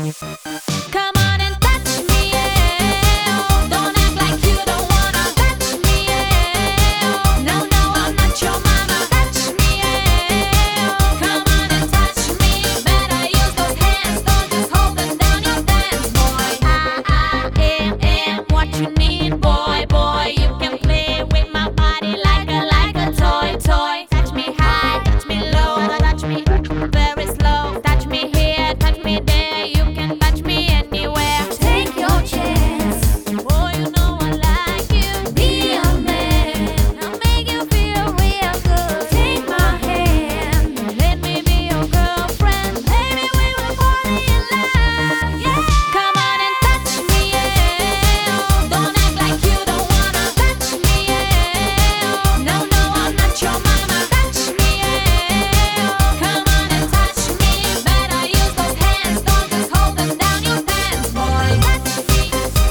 Come on and touch me, yeah. Don't act like you don't wanna touch me, yeah. No, no, I'm not your mama. Touch me, yeah. Come on and touch me. Better use those hands, don't just hold them down your dance, boy. I am what you need, boy, boy. You can play with my body like a toy, toy. Touch me high, touch me low, touch me very slow. Touch me here, touch me there. You can touch me anywhere. Take your chance. Boy, you know I like you. Be a man. I'll make you feel real good. Take my hand. Let me be your girlfriend. Maybe we will fall in love. Yeah. Come on and touch me, yeah. Don't act like you don't wanna touch me, yeah. No, no, I'm not your mama. Touch me, yeah. Come on and touch me. Better use those hands. Don't just hold them down your pants, boy. Touch me.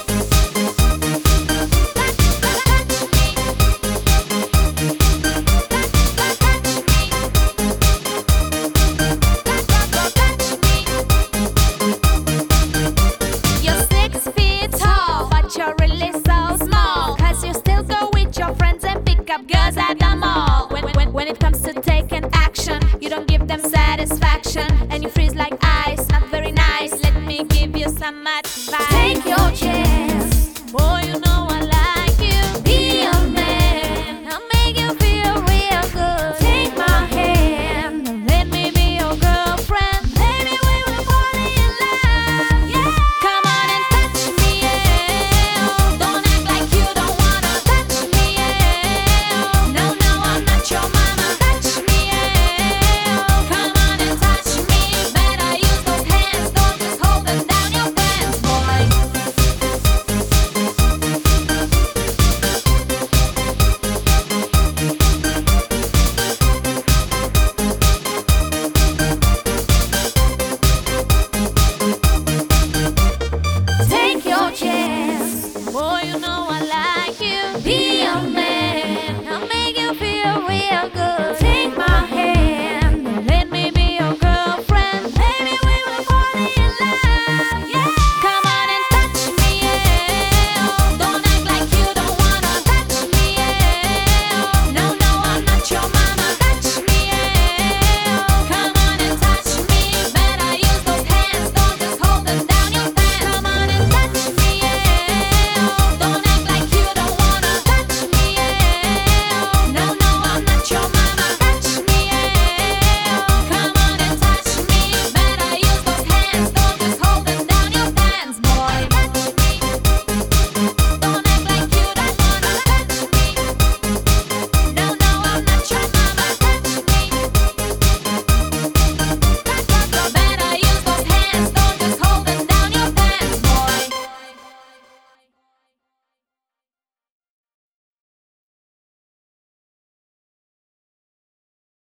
You're 6 feet tall, but you're really so small. 'Cause you still go with your friends and pick up girls at the mall. When it comes to taking action, you don't give them satisfaction. And you freeze like ice, not very nice. Let me give you some advice. Take your chance.